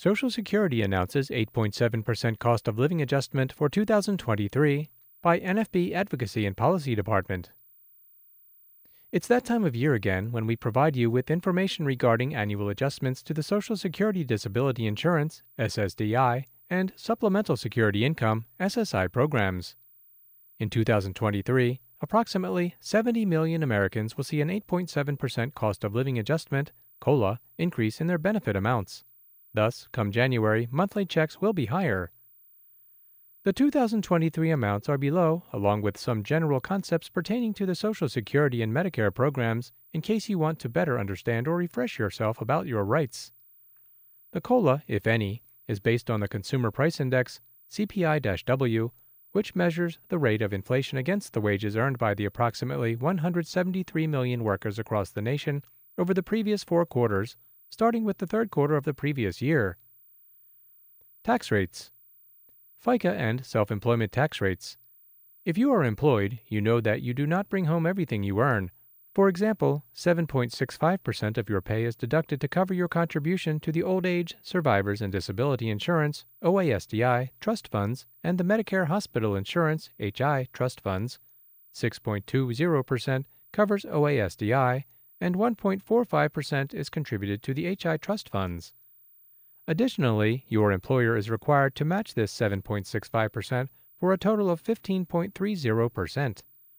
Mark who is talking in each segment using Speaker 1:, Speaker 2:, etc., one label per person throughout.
Speaker 1: Social Security announces 8.7% cost of living adjustment for 2023 by NFB Advocacy and Policy Department. It's that time of year again when we provide you with information regarding annual adjustments to the Social Security Disability Insurance (SSDI) and Supplemental Security Income (SSI) programs. In 2023, approximately 70 million Americans will see an 8.7% cost of living adjustment (COLA) increase in their benefit amounts. Thus, come January, monthly checks will be higher. The 2023 amounts are below, along with some general concepts pertaining to the Social Security and Medicare programs, in case you want to better understand or refresh yourself about your rights. The COLA, if any, is based on the Consumer Price Index, CPI-W, which measures the rate of inflation against the wages earned by the approximately 173 million workers across the nation over the previous 4 quarters, starting with the third quarter of the previous year. Tax rates. FICA and self-employment tax rates. If you are employed, you know that you do not bring home everything you earn. For example, 7.65% of your pay is deducted to cover your contribution to the Old Age, Survivors and Disability Insurance (OASDI) trust funds and the Medicare Hospital Insurance (HI) trust funds. 6.20% covers OASDI, and 1.45% is contributed to the HI trust funds. Additionally, your employer is required to match this 7.65% for a total of 15.30%.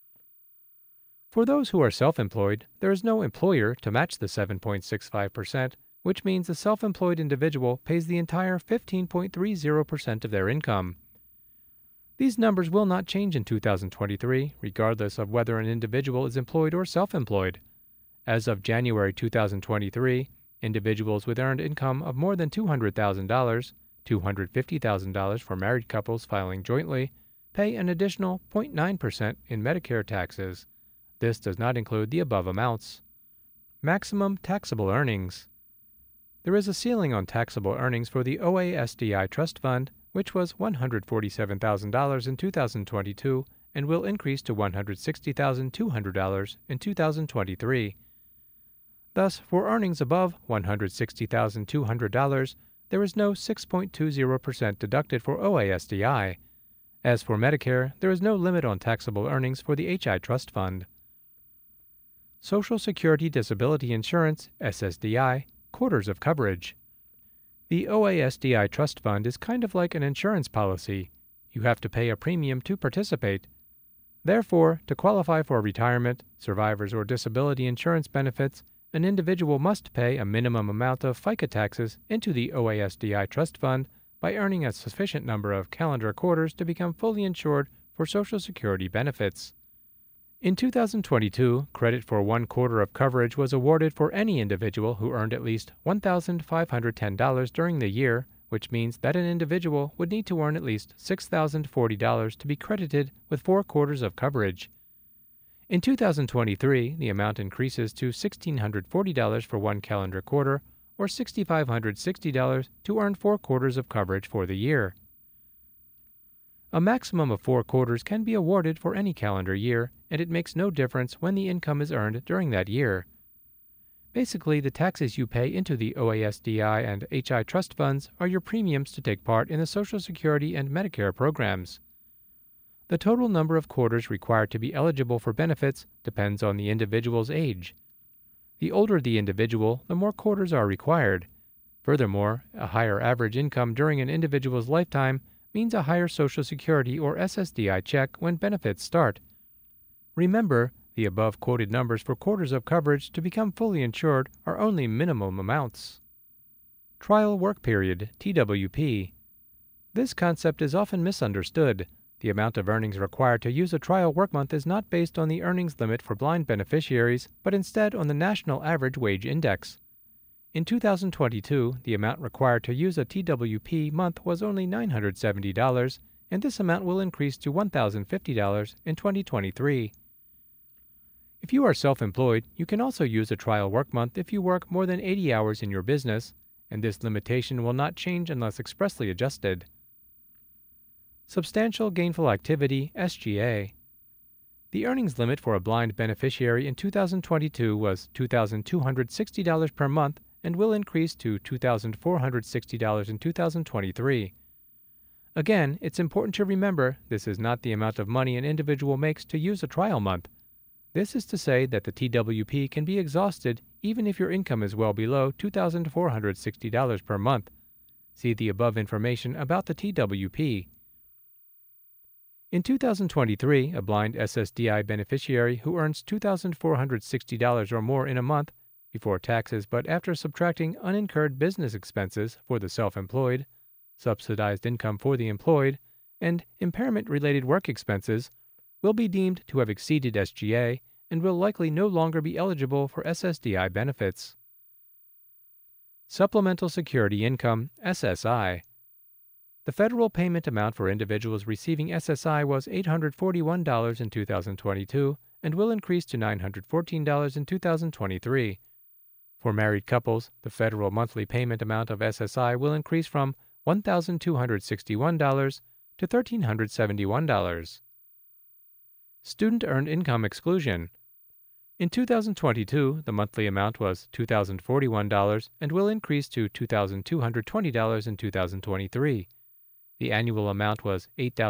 Speaker 1: For those who are self-employed, there is no employer to match the 7.65%, which means the self-employed individual pays the entire 15.30% of their income. These numbers will not change in 2023, regardless of whether an individual is employed or self-employed. As of January 2023, individuals with earned income of more than $200,000, $250,000 for married couples filing jointly, pay an additional 0.9% in Medicare taxes. This does not include the above amounts. Maximum taxable earnings. There is a ceiling on taxable earnings for the OASDI Trust Fund, which was $147,000 in 2022 and will increase to $160,200 in 2023. Thus, for earnings above $160,200, there is no 6.20% deducted for OASDI. As for Medicare, there is no limit on taxable earnings for the HI Trust Fund. Social Security Disability Insurance (SSDI) quarters of coverage. The OASDI Trust Fund is kind of like an insurance policy. You have to pay a premium to participate. Therefore, to qualify for retirement, survivors, or disability insurance benefits, an individual must pay a minimum amount of FICA taxes into the OASDI Trust Fund by earning a sufficient number of calendar quarters to become fully insured for Social Security benefits. In 2022, credit for 1 quarter of coverage was awarded for any individual who earned at least $1,510 during the year, which means that an individual would need to earn at least $6,040 to be credited with 4 quarters of coverage. In 2023, the amount increases to $1,640 for 1 calendar quarter, or $6,560 to earn 4 quarters of coverage for the year. A maximum of 4 quarters can be awarded for any calendar year, and it makes no difference when the income is earned during that year. Basically, the taxes you pay into the OASDI and HI trust funds are your premiums to take part in the Social Security and Medicare programs. The total number of quarters required to be eligible for benefits depends on the individual's age. The older the individual, the more quarters are required. Furthermore, a higher average income during an individual's lifetime means a higher Social Security or SSDI check when benefits start. Remember, the above quoted numbers for quarters of coverage to become fully insured are only minimum amounts. Trial Work Period, TWP. This concept is often misunderstood. The amount of earnings required to use a trial work month is not based on the earnings limit for blind beneficiaries, but instead on the National Average Wage Index. In 2022, the amount required to use a TWP month was only $970, and this amount will increase to $1,050 in 2023. If you are self-employed, you can also use a trial work month if you work more than 80 hours in your business, and this limitation will not change unless expressly adjusted. Substantial Gainful Activity, SGA. The earnings limit for a blind beneficiary in 2022 was $2,260 per month and will increase to $2,460 in 2023. Again, it's important to remember this is not the amount of money an individual makes to use a trial month. This is to say that the TWP can be exhausted even if your income is well below $2,460 per month. See the above information about the TWP. In 2023, a blind SSDI beneficiary who earns $2,460 or more in a month before taxes but after subtracting unincurred business expenses for the self-employed, subsidized income for the employed, and impairment-related work expenses will be deemed to have exceeded SGA and will likely no longer be eligible for SSDI benefits. Supplemental Security Income, SSI. The federal payment amount for individuals receiving SSI was $841 in 2022 and will increase to $914 in 2023. For married couples, the federal monthly payment amount of SSI will increase from $1,261 to $1,371. Student Earned Income Exclusion. In 2022, the monthly amount was $2,041 and will increase to $2,220 in 2023. The annual amount was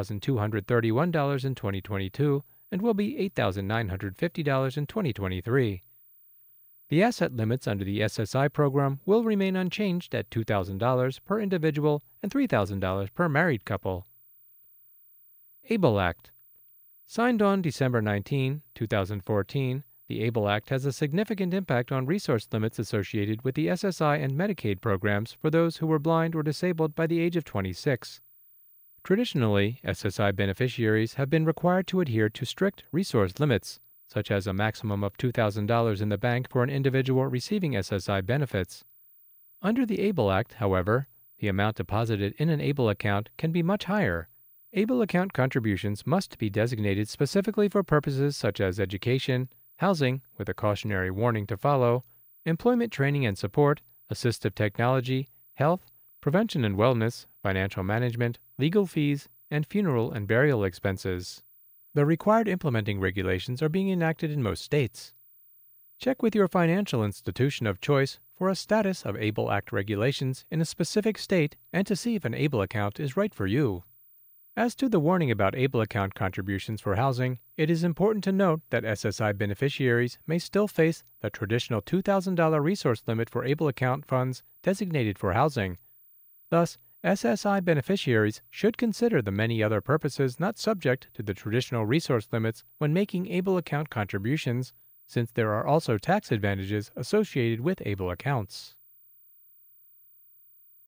Speaker 1: $8,231 in 2022 and will be $8,950 in 2023. The asset limits under the SSI program will remain unchanged at $2,000 per individual and $3,000 per married couple. ABLE Act. Signed on December 19, 2014, the ABLE Act has a significant impact on resource limits associated with the SSI and Medicaid programs for those who were blind or disabled by the age of 26. Traditionally, SSI beneficiaries have been required to adhere to strict resource limits, such as a maximum of $2,000 in the bank for an individual receiving SSI benefits. Under the ABLE Act, however, the amount deposited in an ABLE account can be much higher. ABLE account contributions must be designated specifically for purposes such as education, housing, with a cautionary warning to follow, employment training and support, assistive technology, health, prevention and wellness, financial management, legal fees, and funeral and burial expenses. The required implementing regulations are being enacted in most states. Check with your financial institution of choice for a status of ABLE Act regulations in a specific state and to see if an ABLE account is right for you. As to the warning about ABLE account contributions for housing, it is important to note that SSI beneficiaries may still face the traditional $2,000 resource limit for ABLE account funds designated for housing. Thus, SSI beneficiaries should consider the many other purposes not subject to the traditional resource limits when making ABLE account contributions, since there are also tax advantages associated with ABLE accounts.